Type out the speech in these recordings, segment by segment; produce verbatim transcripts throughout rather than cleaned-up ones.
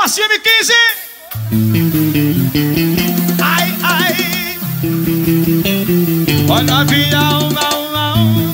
Marcinho M quinze. Ai, ai. Olha a avião, não, não.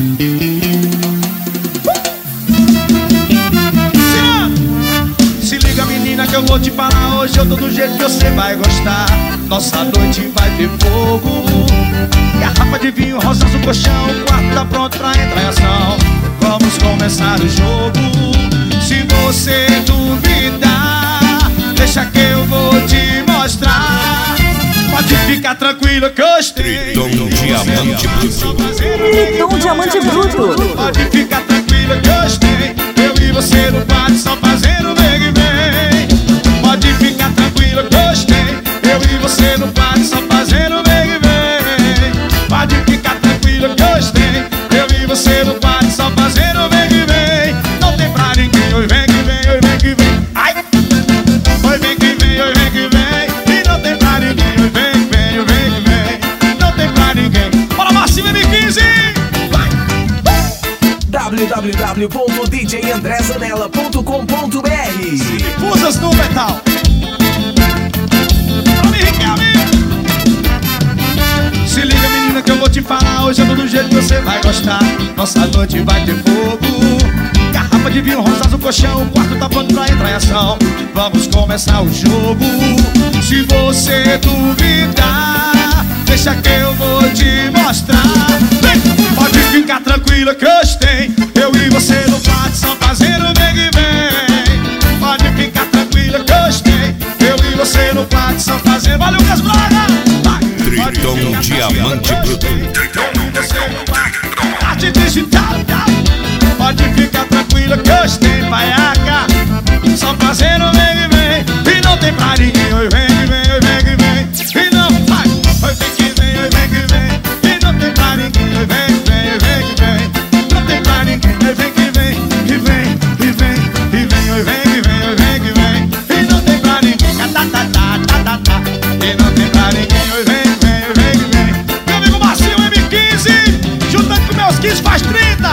Se liga, menina, que eu vou te falar hoje. Eu tô do jeito que você vai gostar. Nossa noite vai ter fogo. Garrafa de vinho, rosas no colchão. O quarto tá pronto pra entrar em ação. Vamos começar o jogo. Se você duvidar, deixa que eu vou te mostrar. Pode ficar tranquilo que hoje tem Tritão Diamante Bruto. Tritão Diamante Bruto. Pode ficar tranquilo que hoje tem eu e você no quarto só fazendo vem e vem. Pode ficar tranquilo que hoje tem eu e você no quarto só fazendo vem e vem. Pode ficar tranquilo que hoje tem eu e você no quarto só fazendo vem e vem. Não tem pra ninguém, oi vem que vem, oi vem que vem. Ai! Oi vem que vem, oi vem que vem. E não tem pra ninguém, oi vem que vem, oi vem que vem. Não tem pra ninguém. Bora Marcinho M quinze! Vai! w w w ponto d j andré zanella ponto com ponto b r. Musas no metal. Pra mim, Riquelme. Se liga, menina, que eu vou te falar hoje. Eu tô do jeito que você vai gostar. Nossa noite vai ter fogo. Garrafa de vinho, rosas no colchão. O quarto tá pronto pra entrar em ação. Vamos começar o jogo. Se você duvidar, deixa que eu vou te mostrar. Vem, pode ficar tranquila que hoje tem eu e você no quarto só fazendo vem e vem. Pode ficar tranquila que hoje tem eu e você no quarto só fazendo. Valeu, Lucas Braga! Vai! Tritão Diamante Bruto. Arte digital, pode ficar tranquila que hoje tem paiaca. Só fazendo vem e vem. E não tem pra ninguém, oi vem que vem, oi vem que vem. E não vai, oi vem que vem, oi vem que vem. E não tem pra ninguém, oi vem que vem, oi vem que vem. Não tem pra ninguém, oi vem que vem, que vem, e vem, e vem, oi vem que vem, oi vem que vem. E não tem pra ninguém, tá, tá, tá, tá, tá, tá. E não tem pra ninguém, oi vem que vem, oi vem que vem. Meu amigo Marcinho M quinze, juntando com meus quinze faz trinta.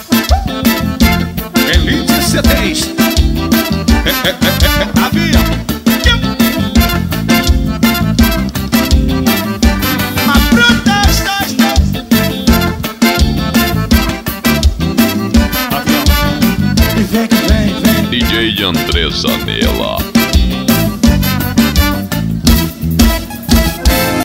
Elite C dez. É, é, é, é, avião.